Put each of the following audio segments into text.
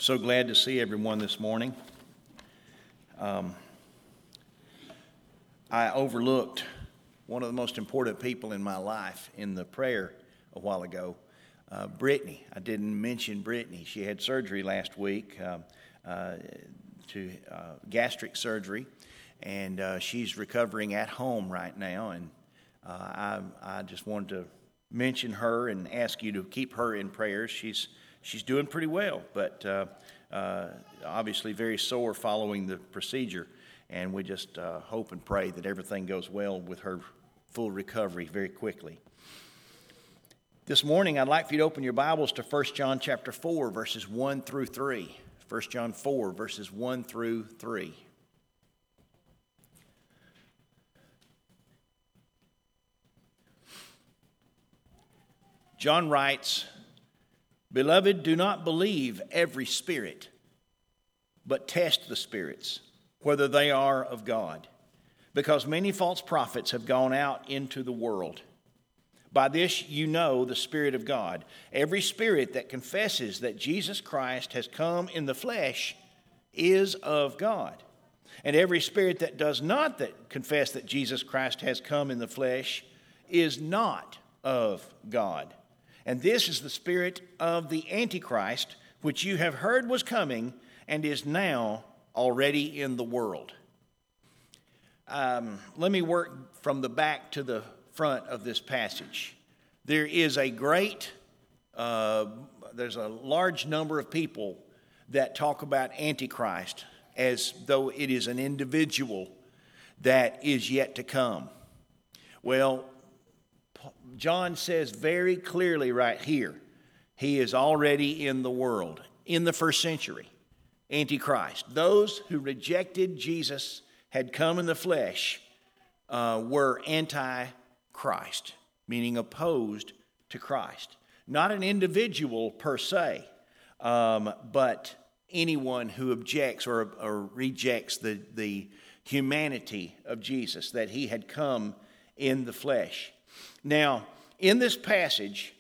So glad to see everyone this morning. I overlooked one of the most important people in my life in the prayer a while ago, Brittany. I didn't mention Brittany. She had surgery last week, gastric surgery, and she's recovering at home right now. And I just wanted to mention her and ask you to keep her in prayer. She's doing pretty well, but obviously very sore following the procedure, and we just hope and pray that everything goes well with her full recovery very quickly. This morning, I'd like for you to open your Bibles to 1 John chapter 4, verses 1 through 3. 1 John 4, verses 1 through 3. John writes, "Beloved, do not believe every spirit, but test the spirits, whether they are of God, because many false prophets have gone out into the world. By this you know the Spirit of God. Every spirit that confesses that Jesus Christ has come in the flesh is of God. And every spirit that does not confess that Jesus Christ has come in the flesh is not of God. And this is the spirit of the Antichrist, which you have heard was coming and is now already in the world." Let me work from the back to the front of this passage. There is there's a large number of people that talk about Antichrist as though it is an individual that is yet to come. Well, John says very clearly right here, he is already in the world, in the first century, Antichrist. Those who rejected Jesus, had come in the flesh, were anti-Christ, meaning opposed to Christ. Not an individual per se, but anyone who objects or rejects the humanity of Jesus, that he had come in the flesh. Now, in this passage,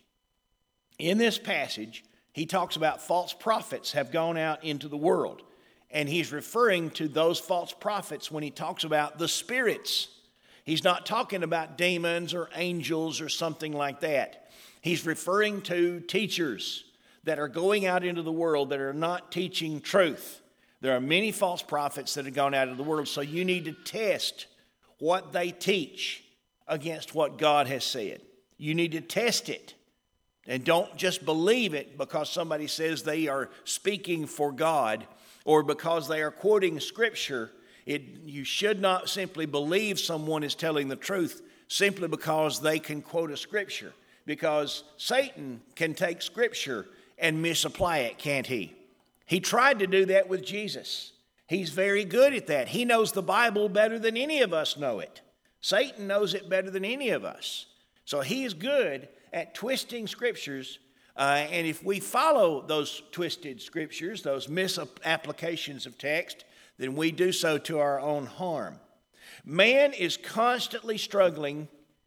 he talks about false prophets have gone out into the world. And he's referring to those false prophets when he talks about the spirits. He's not talking about demons or angels or something like that. He's referring to teachers that are going out into the world that are not teaching truth. There are many false prophets that have gone out into the world, so you need to test what they teach against what God has said. You need to test it. And don't just believe it because somebody says they are speaking for God or because they are quoting Scripture. You should not simply believe someone is telling the truth simply because they can quote a Scripture. Because Satan can take Scripture and misapply it, can't he? He tried to do that with Jesus. He's very good at that. He knows the Bible better than any of us know it. Satan knows it better than any of us. So he is good at twisting Scriptures. And if we follow those twisted Scriptures, those misapplications of text, then we do so to our own harm. Man is constantly struggling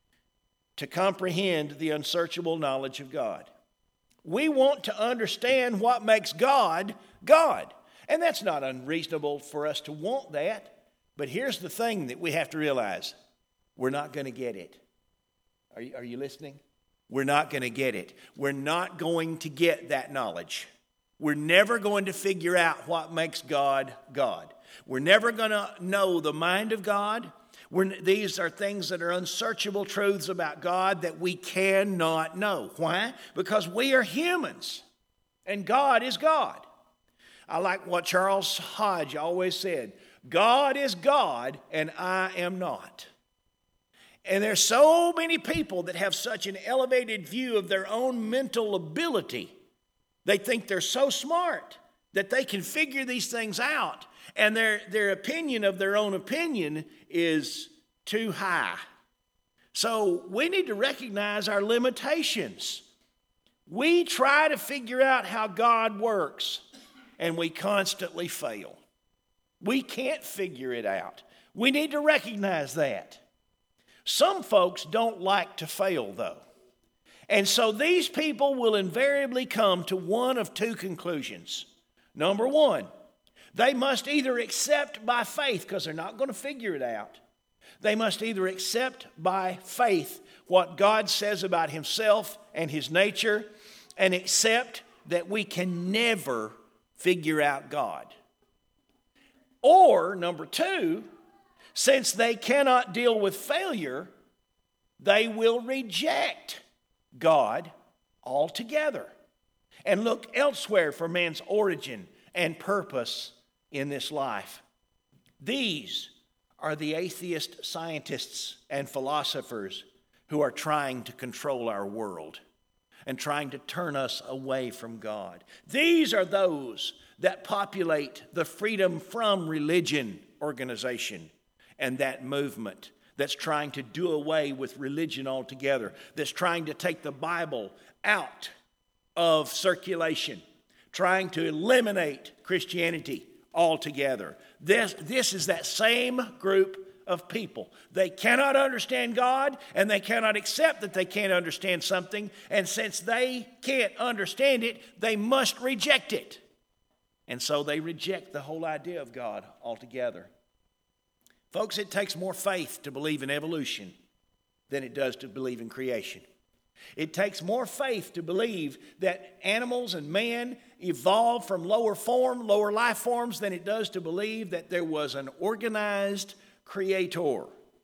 to comprehend the unsearchable knowledge of God. We want to understand what makes God, God. And that's not unreasonable for us to want that. But here's the thing that we have to realize. We're not going to get it. Are you listening? We're not going to get it. We're not going to get that knowledge. We're never going to figure out what makes God, God. We're never going to know the mind of God. These are things that are unsearchable truths about God that we cannot know. Why? Because we are humans, and God is God. I like what Charles Hodge always said, God is God, and I am not. And there's so many people that have such an elevated view of their own mental ability. They think they're so smart that they can figure these things out. And their opinion of their own opinion is too high. So we need to recognize our limitations. We try to figure out how God works, and we constantly fail. We can't figure it out. We need to recognize that. Some folks don't like to fail, though. And so these people will invariably come to one of two conclusions. Number one, they must either accept by faith, because they're not going to figure it out. They must either accept by faith what God says about himself and his nature, and accept that we can never figure out God. Or, number two, since they cannot deal with failure, they will reject God altogether and look elsewhere for man's origin and purpose in this life. These are the atheist scientists and philosophers who are trying to control our world and trying to turn us away from God. These are those that populate the Freedom from Religion organization and that movement that's trying to do away with religion altogether, that's trying to take the Bible out of circulation, trying to eliminate Christianity altogether. This is that same group of people. They cannot understand God, and they cannot accept that they can't understand something, and since they can't understand it, they must reject it. And so they reject the whole idea of God altogether. Folks, it takes more faith to believe in evolution than it does to believe in creation. It takes more faith to believe that animals and man evolved from lower life forms than it does to believe that there was an organized creator,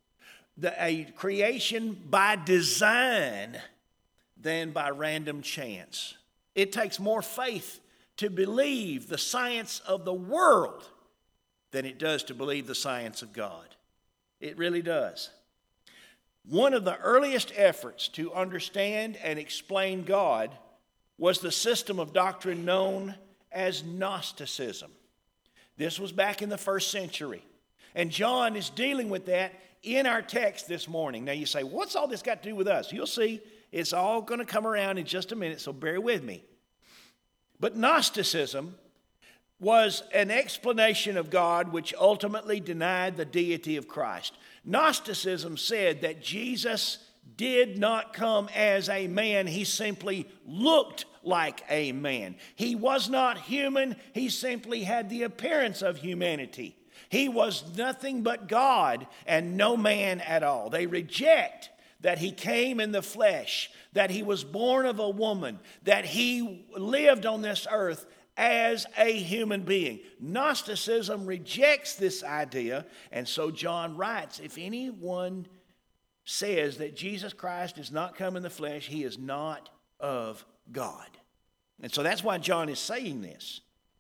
a creation by design than by random chance. It takes more faith to believe the science of the world than it does to believe the science of God. It really does. One of the earliest efforts to understand and explain God was the system of doctrine known as Gnosticism. This was back in the 1st century. And John is dealing with that in our text this morning. Now you say, what's all this got to do with us? You'll see it's all going to come around in just a minute, so bear with me. But Gnosticism was an explanation of God which ultimately denied the deity of Christ. Gnosticism said that Jesus did not come as a man. He simply looked like a man. He was not human. He simply had the appearance of humanity. He was nothing but God and no man at all. They reject that he came in the flesh, that he was born of a woman, that he lived on this earth as a human being. Gnosticism rejects this idea, and so John writes, if anyone says that Jesus Christ does not come in the flesh, he is not of God. And so that's why John is saying this.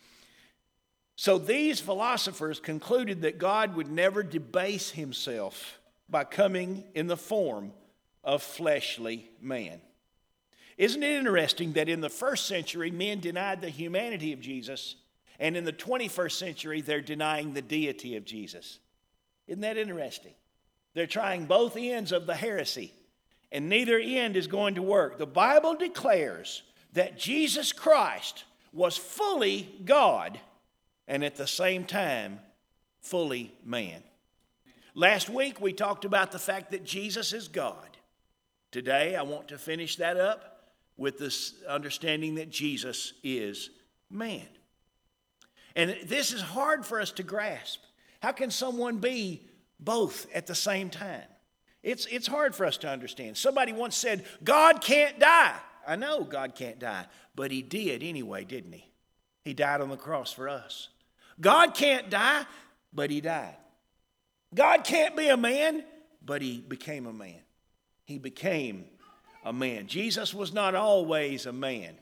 So these philosophers concluded that God would never debase himself by coming in the form of fleshly man. Isn't it interesting that in the 1st century, men denied the humanity of Jesus, and in the 21st century, they're denying the deity of Jesus? Isn't that interesting? They're trying both ends of the heresy, and neither end is going to work. The Bible declares that Jesus Christ was fully God and at the same time fully man. Last week, we talked about the fact that Jesus is God. Today, I want to finish that up with this understanding that Jesus is man. And this is hard for us to grasp. How can someone be both at the same time? It's hard for us to understand. Somebody once said, God can't die. I know God can't die, but he did anyway, didn't he? He died on the cross for us. God can't die, but he died. God can't be a man, but he became a man. He became a man. Jesus was not always a man.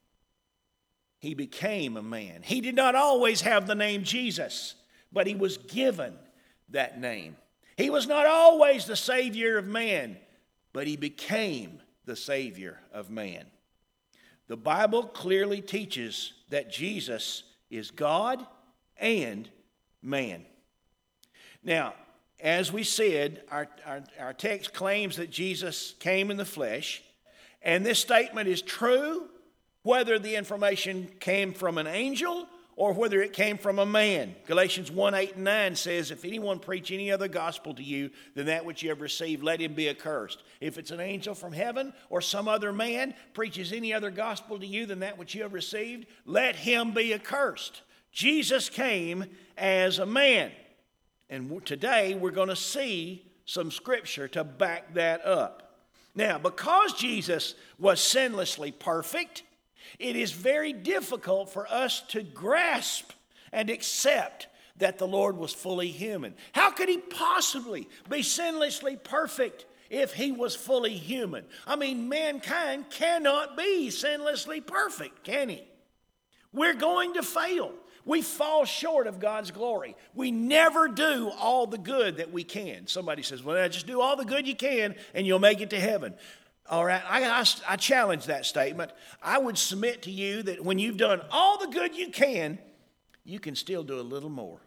He became a man. He did not always have the name Jesus, but he was given that name. He was not always the Savior of man, but he became the Savior of man. The Bible clearly teaches that Jesus is God and man. Now, as we said, our text claims that Jesus came in the flesh, and this statement is true whether the information came from an angel or whether it came from a man. Galatians 1:8-9 says, if anyone preach any other gospel to you than that which you have received, let him be accursed. If it's an angel from heaven or some other man preaches any other gospel to you than that which you have received, let him be accursed. Jesus came as a man. And today we're going to see some scripture to back that up. Now, because Jesus was sinlessly perfect, it is very difficult for us to grasp and accept that the Lord was fully human. How could he possibly be sinlessly perfect if he was fully human? I mean, mankind cannot be sinlessly perfect, can he? We're going to fail. We fall short of God's glory. We never do all the good that we can. Somebody says, well, just do all the good you can and you'll make it to heaven. All right, I challenge that statement. I would submit to you that when you've done all the good you can still do a little more.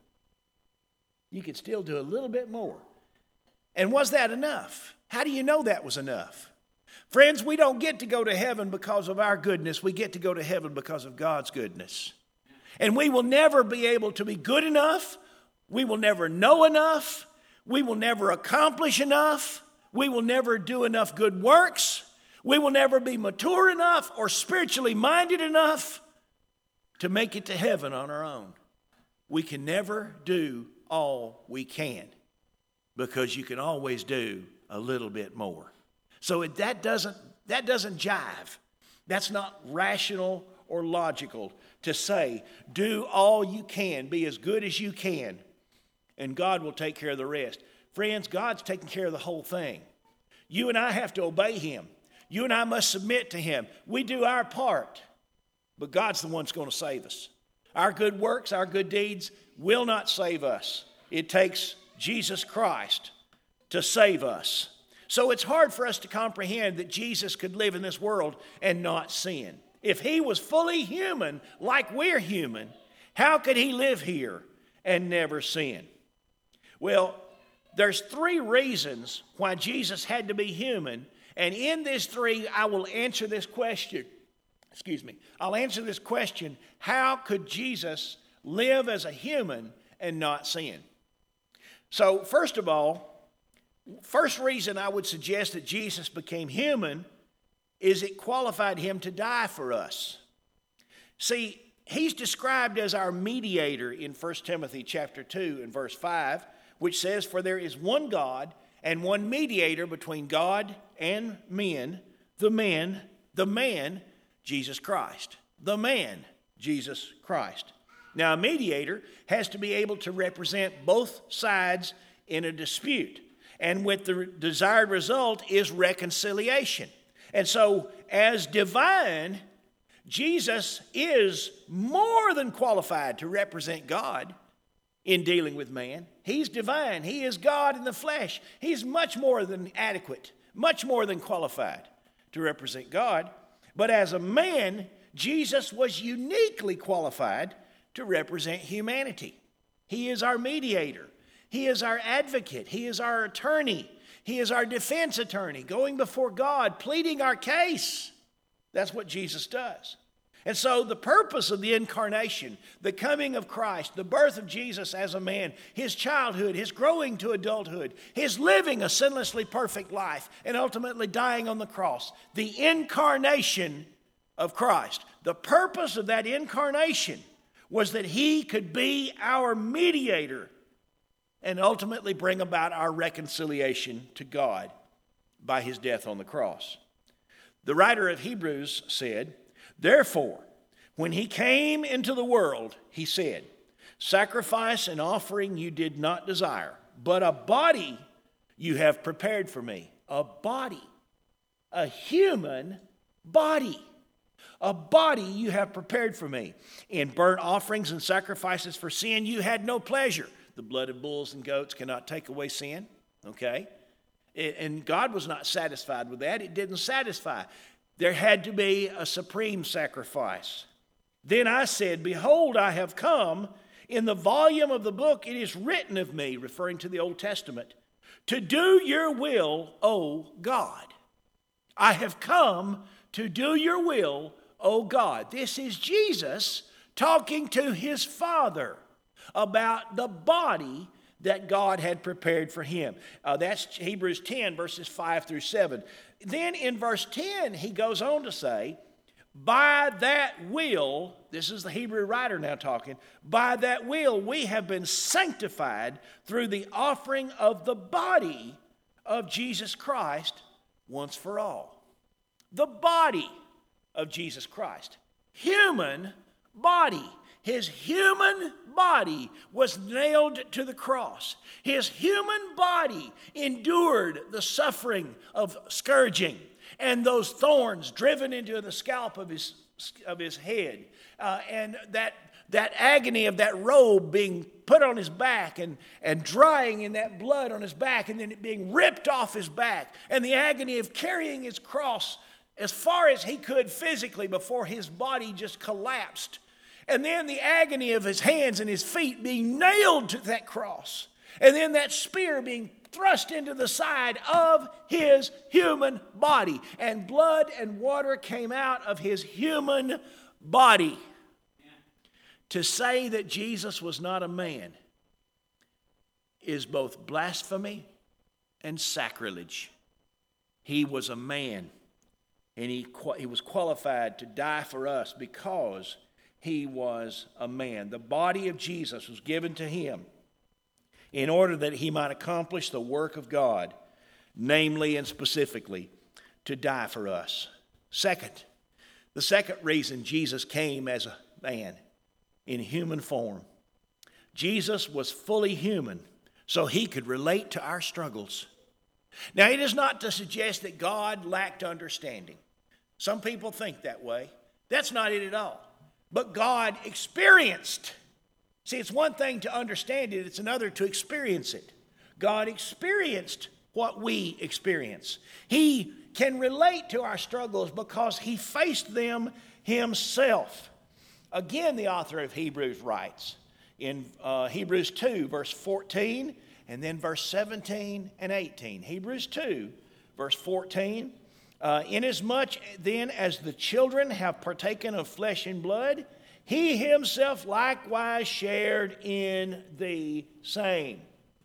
You can still do a little bit more. And was that enough? How do you know that was enough? Friends, we don't get to go to heaven because of our goodness. We get to go to heaven because of God's goodness. And we will never be able to be good enough. We will never know enough. We will never accomplish enough. We will never do enough good works. We will never be mature enough or spiritually minded enough to make it to heaven on our own. We can never do all we can because you can always do a little bit more. So that doesn't jive. That's not rational or logical to say, do all you can, be as good as you can, and God will take care of the rest. Friends, God's taking care of the whole thing. You and I have to obey him. You and I must submit to him. We do our part, but God's the one that's going to save us. Our good works, our good deeds will not save us. It takes Jesus Christ to save us. So it's hard for us to comprehend that Jesus could live in this world and not sin. If he was fully human, like we're human, how could he live here and never sin? Well, there's 3 reasons why Jesus had to be human, and in these 3, I will answer this question. I'll answer this question: how could Jesus live as a human and not sin? So, first of all, first reason I would suggest that Jesus became human is it qualified him to die for us. See, he's described as our mediator in 1 Timothy chapter 2 and verse 5, which says, "For there is one God and one mediator between God and men, the man, Jesus Christ." The man, Jesus Christ. Now, a mediator has to be able to represent both sides in a dispute, and with the desired result is reconciliation. And so, as divine, Jesus is more than qualified to represent God in dealing with man. He's divine. He is God in the flesh. He's much more than adequate, much more than qualified to represent God. But as a man, Jesus was uniquely qualified to represent humanity. He is our mediator. He is our advocate. He is our attorney. He is our defense attorney, going before God, pleading our case. That's what Jesus does. And so the purpose of the incarnation, the coming of Christ, the birth of Jesus as a man, his childhood, his growing to adulthood, his living a sinlessly perfect life, and ultimately dying on the cross, the incarnation of Christ. The purpose of that incarnation was that he could be our mediator and ultimately bring about our reconciliation to God by his death on the cross. The writer of Hebrews said, "Therefore, when he came into the world, he said, 'Sacrifice and offering you did not desire, but a body you have prepared for me.'" A body. A human body. A body you have prepared for me. "In burnt offerings and sacrifices for sin you had no pleasure." The blood of bulls and goats cannot take away sin, okay? And God was not satisfied with that. It didn't satisfy. There had to be a supreme sacrifice. "Then I said, Behold, I have come. In the volume of the book it is written of me," referring to the Old Testament, "to do your will, O God." I have come to do your will, O God. This is Jesus talking to his Father about the body that God had prepared for him. That's Hebrews 10, verses 5 through 7. Then in verse 10, he goes on to say, By that will, this is the Hebrew writer now talking, by that will we have been sanctified through the offering of the body of Jesus Christ once for all. The body of Jesus Christ. Human body. His human body was nailed to the cross. His human body endured the suffering of scourging and those thorns driven into the scalp of his head, and that agony of that robe being put on his back and drying in that blood on his back, and then it being ripped off his back, and the agony of carrying his cross as far as he could physically before his body just collapsed, and then the agony of his hands and his feet being nailed to that cross, and then that spear being thrust into the side of his human body, and blood and water came out of his human body. To say that Jesus was not a man is both blasphemy and sacrilege. He was a man, and he was qualified to die for us because he was a man. The body of Jesus was given to him in order that he might accomplish the work of God, namely and specifically to die for us. The second reason Jesus came as a man in human form. Jesus was fully human, so he could relate to our struggles. Now, it is not to suggest that God lacked understanding. Some people think that way. That's not it at all. But God experienced. See, it's one thing to understand it, it's another to experience it. God experienced what we experience. He can relate to our struggles because he faced them himself. Again, the author of Hebrews writes in Hebrews 2, verse 14, and then verse 17 and 18. Hebrews 2, verse 14. Inasmuch then as the children have partaken of flesh and blood, he himself likewise shared in the same.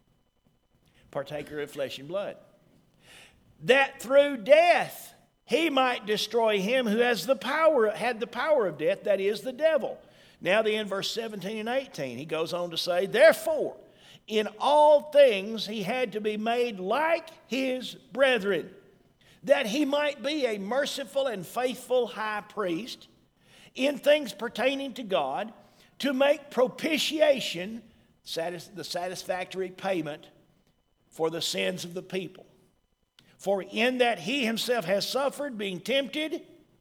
Partaker of flesh and blood. That through death he might destroy him who had the power of death, that is, the devil. Now then, in verse 17 and 18, he goes on to say, therefore, in all things he had to be made like his brethren, that he might be a merciful and faithful high priest in things pertaining to God, to make propitiation, the satisfactory payment for the sins of the people. For in that he himself has suffered, being tempted,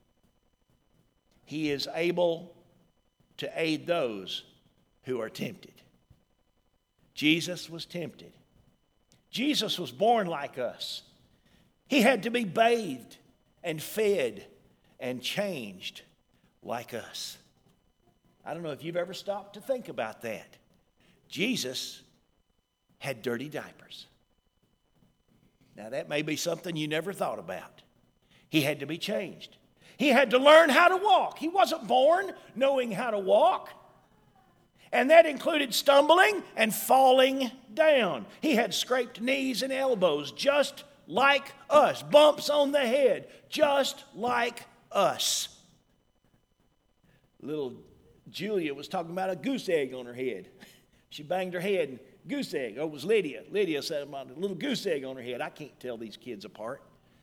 he is able to aid those who are tempted. Jesus was tempted. Jesus was born like us. He had to be bathed and fed and changed like us. I don't know if you've ever stopped to think about that. Jesus had dirty diapers. Now that may be something you never thought about. He had to be changed. He had to learn how to walk. He wasn't born knowing how to walk. And that included stumbling and falling down. He had scraped knees and elbows just like us. Bumps on the head just like us. Little Julia was talking about a goose egg on her head. She banged her head and goose egg. Oh, it was Lydia. Lydia said about a little goose egg on her head. I can't tell these kids apart.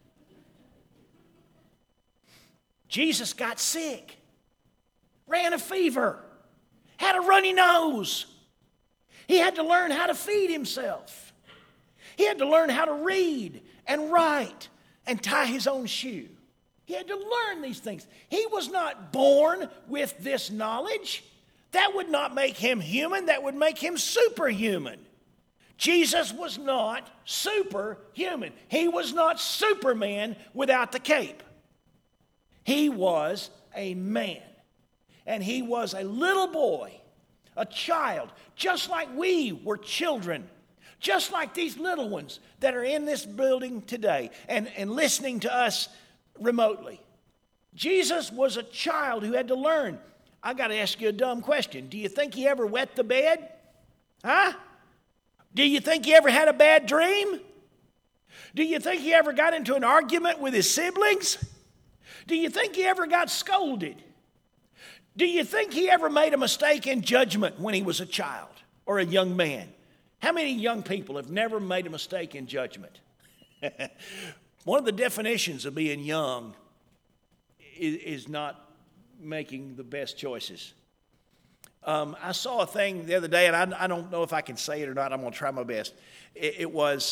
Jesus got sick, ran a fever, had a runny nose. He had to learn how to feed himself. He had to learn how to read and write and tie his own shoe. He had to learn these things. He was not born with this knowledge. That would not make him human. That would make him superhuman. Jesus was not superhuman. He was not Superman without the cape. He was a man. And he was a little boy, a child, just like we were children, just like these little ones that are in this building today and listening to us remotely. Jesus was a child who had to learn. I got to ask you a dumb question. Do you think he ever wet the bed? Huh? Do you think he ever had a bad dream? Do you think he ever got into an argument with his siblings? Do you think he ever got scolded? Do you think he ever made a mistake in judgment when he was a child or a young man? How many young people have never made a mistake in judgment? One of the definitions of being young is not making the best choices. I saw a thing the other day, and I don't know if I can say it or not. I'm going to try my best. It was,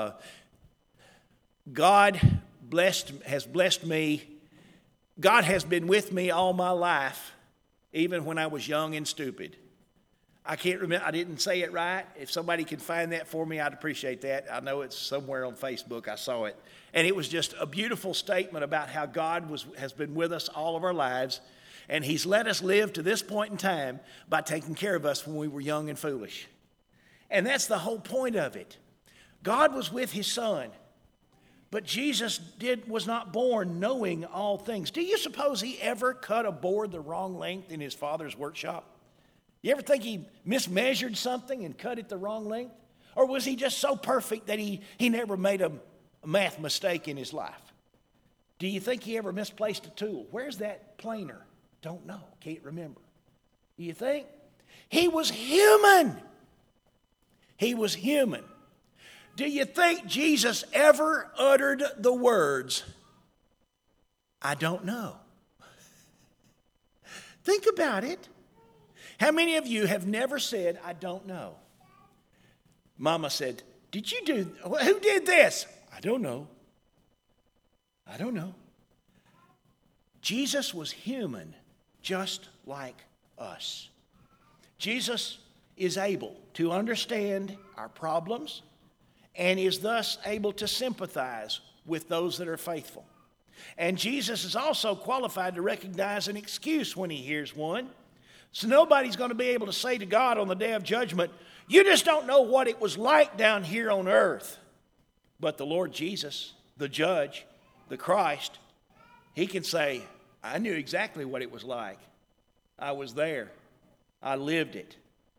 God has blessed me. God has been with me all my life, even when I was young and stupid. I can't remember. I didn't say it right. If somebody can find that for me, I'd appreciate that. I know it's somewhere on Facebook. I saw it. And it was just a beautiful statement about how God has been with us all of our lives. And he's let us live to this point in time by taking care of us when we were young and foolish. And that's the whole point of it. God was with his son. But Jesus was not born knowing all things. Do you suppose he ever cut a board the wrong length in his father's workshop? You ever think he mismeasured something and cut it the wrong length? Or was he just so perfect that he never made a math mistake in his life? Do you think he ever misplaced a tool? Where's that planer? Don't know. Can't remember. Do you think? He was human. He was human. Do you think Jesus ever uttered the words, I don't know? Think about it. How many of you have never said, I don't know? Mama said, who did this? I don't know. I don't know. Jesus was human, just like us. Jesus is able to understand our problems and is thus able to sympathize with those that are faithful. And Jesus is also qualified to recognize an excuse when he hears one. So nobody's going to be able to say to God on the day of judgment, you just don't know what it was like down here on earth. But the Lord Jesus, the judge, the Christ, he can say, I knew exactly what it was like. I was there. I lived it.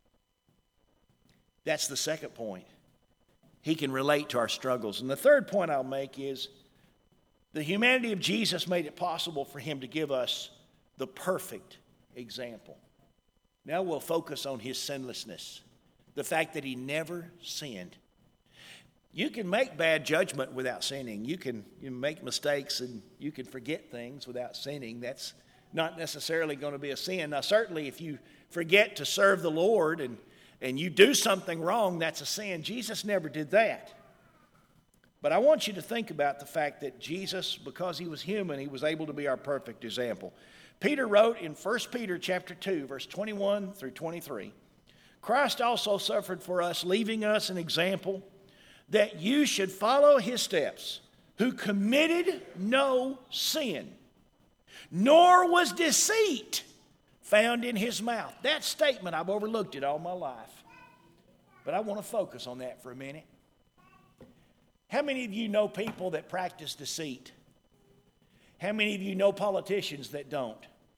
That's the second point. He can relate to our struggles. And the third point I'll make is the humanity of Jesus made it possible for him to give us the perfect example. Now we'll focus on his sinlessness, the fact that he never sinned. You can make bad judgment without sinning. You can make mistakes and you can forget things without sinning. That's not necessarily going to be a sin. Now certainly if you forget to serve the Lord and you do something wrong, that's a sin. Jesus never did that. But I want you to think about the fact that Jesus, because he was human, he was able to be our perfect example. Peter wrote in 1 Peter chapter 2, verse 21 through 23, Christ also suffered for us, leaving us an example that you should follow his steps, who committed no sin, nor was deceit found in his mouth. That statement, I've overlooked it all my life. But I want to focus on that for a minute. How many of you know people that practice deceit? How many of you know politicians that don't?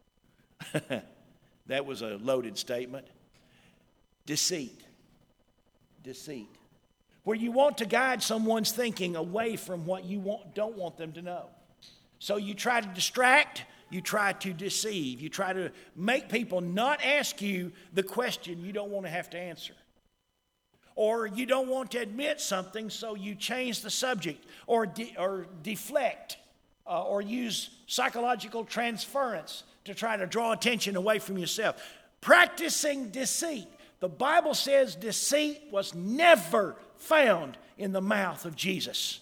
That was a loaded statement. Deceit. Deceit. Where you want to guide someone's thinking away from what you don't want them to know. So you try to distract, you try to deceive, you try to make people not ask you the question you don't want to have to answer. Or you don't want to admit something, so you change the subject or deflect or use psychological transference to try to draw attention away from yourself. Practicing deceit. The Bible says deceit was never found in the mouth of Jesus.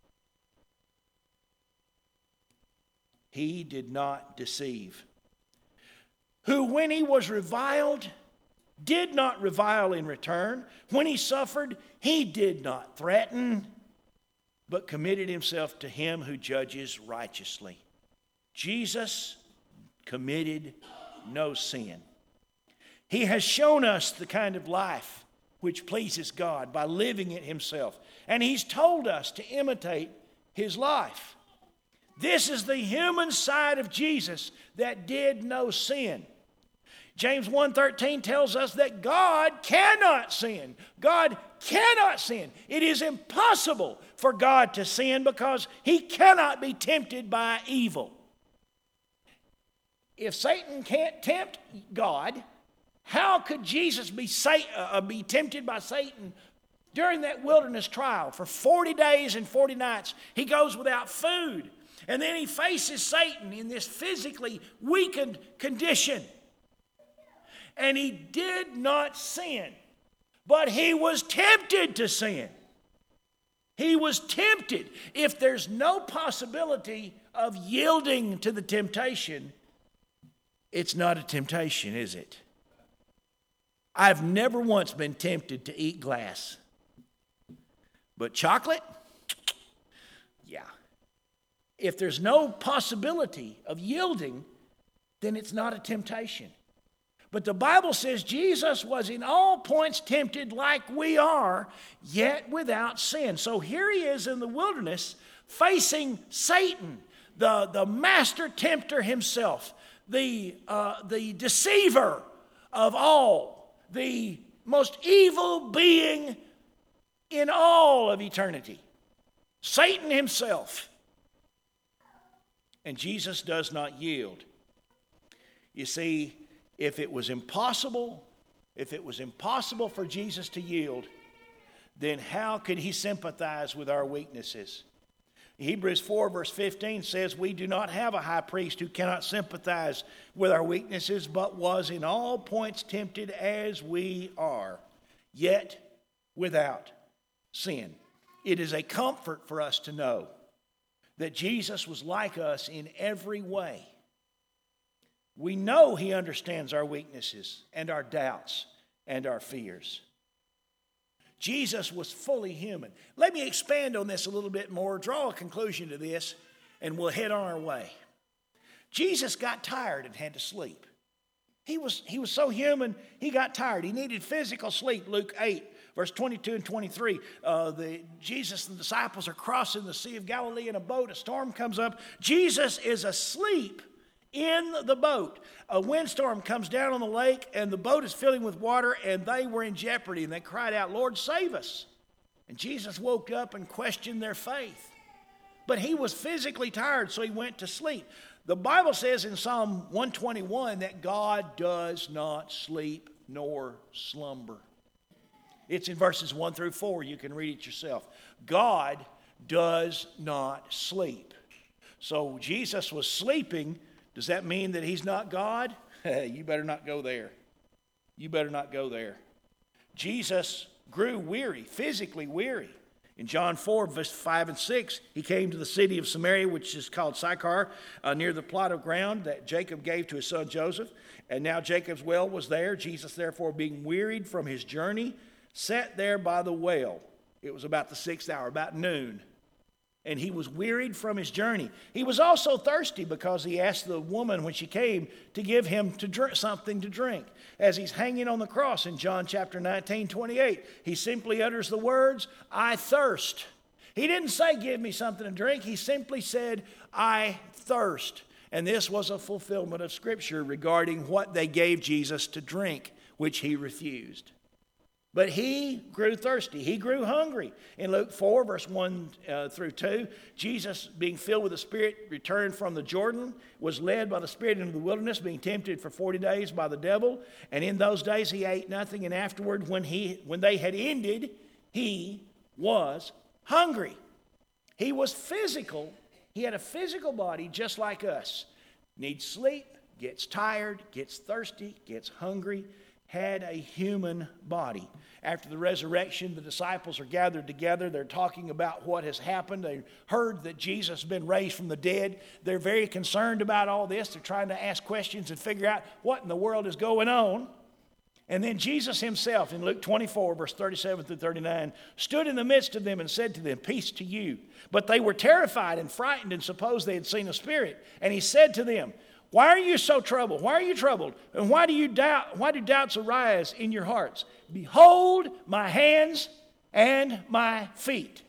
He did not deceive. Who, when he was reviled, did not revile in return. When he suffered, he did not threaten, but committed himself to him who judges righteously. Jesus committed no sin. He has shown us the kind of life which pleases God by living it himself. And he's told us to imitate his life. This is the human side of Jesus that did no sin. James 1:13 tells us that God cannot sin. God cannot sin. It is impossible for God to sin because he cannot be tempted by evil. if Satan can't tempt God, how could Jesus be tempted by Satan during that wilderness trial? For 40 days and 40 nights, he goes without food. And then he faces Satan in this physically weakened condition. And he did not sin, but he was tempted to sin. He was tempted. If there's no possibility of yielding to the temptation, it's not a temptation, is it? I've never once been tempted to eat glass. But chocolate? Yeah. If there's no possibility of yielding, then it's not a temptation. But the Bible says Jesus was in all points tempted like we are, yet without sin. So here he is in the wilderness facing Satan, the master tempter himself, the deceiver of all, the most evil being in all of eternity, Satan himself. And Jesus does not yield. You see, if it was impossible for Jesus to yield, then how could he sympathize with our weaknesses? Hebrews 4 verse 15 says, we do not have a high priest who cannot sympathize with our weaknesses, but was in all points tempted as we are, yet without sin. It is a comfort for us to know that Jesus was like us in every way. We know he understands our weaknesses and our doubts and our fears. Jesus was fully human. Let me expand on this a little bit more, draw a conclusion to this, and we'll head on our way. Jesus got tired and had to sleep. He was so human, he got tired. He needed physical sleep. Luke 8, verse 22 and 23. Jesus and the disciples are crossing the Sea of Galilee in a boat. A storm comes up. Jesus is asleep in the boat. A windstorm comes down on the lake, and the boat is filling with water, and they were in jeopardy, and they cried out, Lord, save us. And Jesus woke up and questioned their faith. But he was physically tired, so he went to sleep. The Bible says in Psalm 121 that God does not sleep nor slumber. It's in verses 1 through 4. You can read it yourself. God does not sleep. So Jesus was sleeping. Does that mean that he's not God? You better not go there. You better not go there. Jesus grew weary, physically weary. In John 4, verse 5 and 6, he came to the city of Samaria, which is called Sychar, near the plot of ground that Jacob gave to his son Joseph. And now Jacob's well was there. Jesus, therefore, being wearied from his journey, sat there by the well. It was about the 6th hour, about noon. And he was wearied from his journey. He was also thirsty because he asked the woman when she came to give him something to drink. As he's hanging on the cross in John chapter 19, 28, he simply utters the words, I thirst. He didn't say, give me something to drink. He simply said, I thirst. And this was a fulfillment of Scripture regarding what they gave Jesus to drink, which he refused. But he grew thirsty. He grew hungry. In Luke 4, verse 1 through 2, Jesus, being filled with the Spirit, returned from the Jordan, was led by the Spirit into the wilderness, being tempted for 40 days by the devil. And in those days he ate nothing. And afterward, when they had ended, he was hungry. He was physical. He had a physical body just like us. Needs sleep, gets tired, gets thirsty, gets hungry. Had a human body. After the resurrection, the disciples are gathered together. They're talking about what has happened. They heard that Jesus has been raised from the dead. They're very concerned about all this. They're trying to ask questions and figure out what in the world is going on. And then Jesus himself, in Luke 24, verse 37 through 39, stood in the midst of them and said to them, peace to you. But they were terrified and frightened and supposed they had seen a spirit. And he said to them, why are you so troubled? Why are you troubled? And why do you doubt? Why do doubts arise in your hearts? Behold my hands and my feet,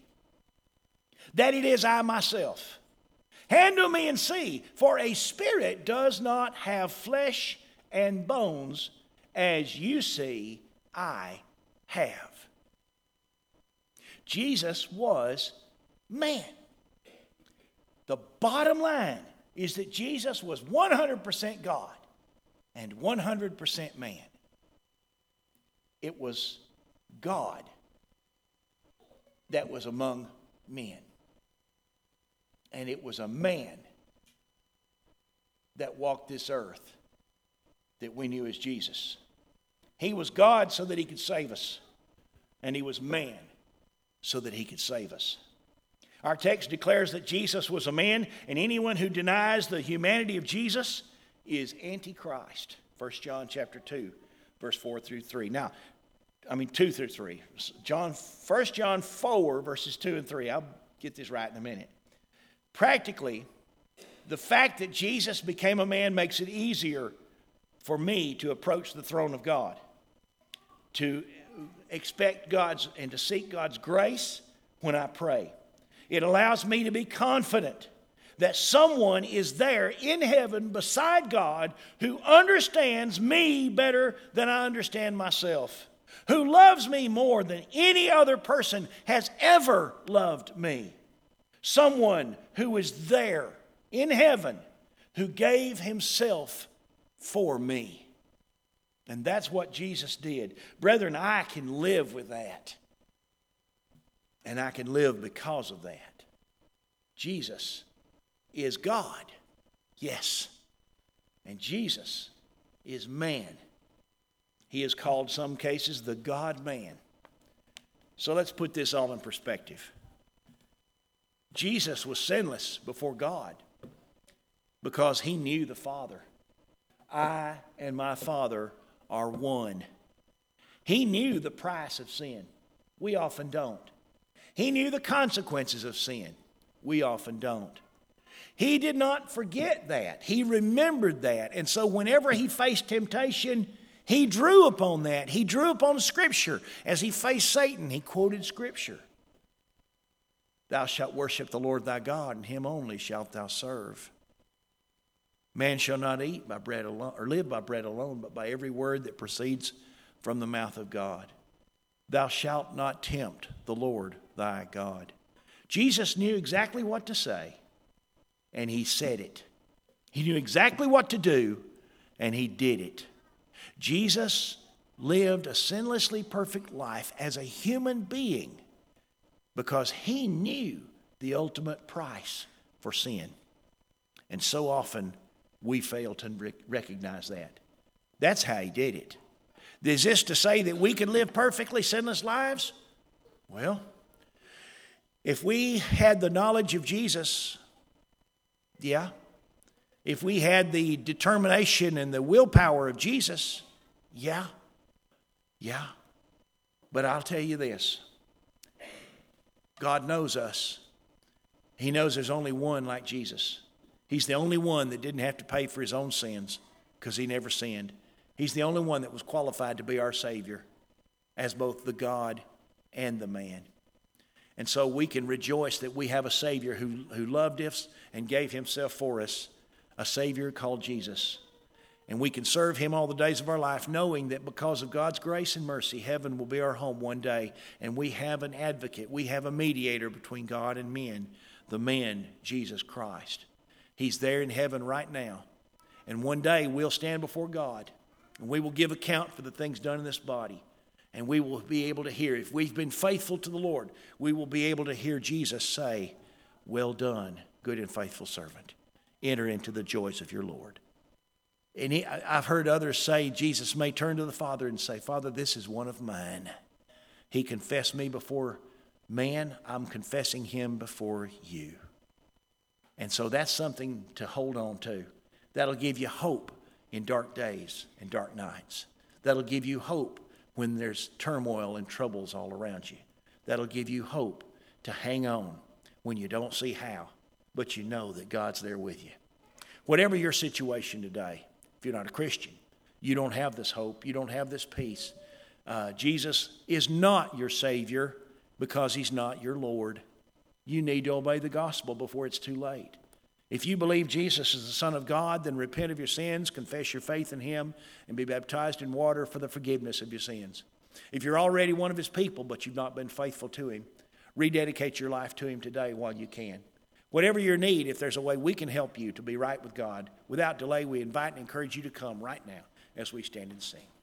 that it is I myself. Handle me and see, for a spirit does not have flesh and bones, as you see I have. Jesus was man. The bottom line is that Jesus was 100% God and 100% man. It was God that was among men. And it was a man that walked this earth that we knew as Jesus. He was God so that he could save us. And he was man so that he could save us. Our text declares that Jesus was a man, and anyone who denies the humanity of Jesus is Antichrist. 1 John chapter 2, verse 4 through 3. 2 through 3. 1 John 4, verses 2 and 3. I'll get this right in a minute. Practically, the fact that Jesus became a man makes it easier for me to approach the throne of God, to expect God's and to seek God's grace when I pray. It allows me to be confident that someone is there in heaven beside God who understands me better than I understand myself, who loves me more than any other person has ever loved me. Someone who is there in heaven who gave himself for me. And that's what Jesus did. Brethren, I can live with that. And I can live because of that. Jesus is God. Yes. And Jesus is man. He is called some cases the God-man. So let's put this all in perspective. Jesus was sinless before God because he knew the Father. I and my Father are one. He knew the price of sin. We often don't. He knew the consequences of sin. We often don't. He did not forget that. He remembered that. And so whenever he faced temptation, he drew upon that. He drew upon Scripture. As he faced Satan, he quoted Scripture. Thou shalt worship the Lord thy God, and him only shalt thou serve. Man shall not eat by bread alone, or live by bread alone, but by every word that proceeds from the mouth of God. Thou shalt not tempt the Lord thy God. Jesus knew exactly what to say, and he said it. He knew exactly what to do, and he did it. Jesus lived a sinlessly perfect life as a human being because he knew the ultimate price for sin. And so often we fail to recognize that. That's how he did it. Is this to say that we can live perfectly sinless lives? Well, if we had the knowledge of Jesus, yeah. If we had the determination and the willpower of Jesus, yeah. But I'll tell you this. God knows us. He knows there's only one like Jesus. He's the only one that didn't have to pay for his own sins because he never sinned. He's the only one that was qualified to be our Savior as both the God and the man. And so we can rejoice that we have a Savior who loved us and gave himself for us, a Savior called Jesus. And we can serve him all the days of our life, knowing that because of God's grace and mercy, heaven will be our home one day. And we have an advocate. We have a mediator between God and men, the man, Jesus Christ. He's there in heaven right now. And one day we'll stand before God, and we will give account for the things done in this body. And we will be able to hear, if we've been faithful to the Lord, we will be able to hear Jesus say, "Well done, good and faithful servant. Enter into the joys of your Lord." And I've heard others say Jesus may turn to the Father and say, "Father, this is one of mine. He confessed me before man. I'm confessing him before you." And so that's something to hold on to. That'll give you hope in dark days and dark nights. That'll give you hope when there's turmoil and troubles all around you. That'll give you hope to hang on when you don't see how, but you know that God's there with you. Whatever your situation today, if you're not a Christian, you don't have this hope, you don't have this peace. Jesus is not your Savior because he's not your Lord. You need to obey the gospel before it's too late. If you believe Jesus is the Son of God, then repent of your sins, confess your faith in him, and be baptized in water for the forgiveness of your sins. If you're already one of his people, but you've not been faithful to him, rededicate your life to him today while you can. Whatever your need, if there's a way we can help you to be right with God, without delay, we invite and encourage you to come right now as we stand and sing.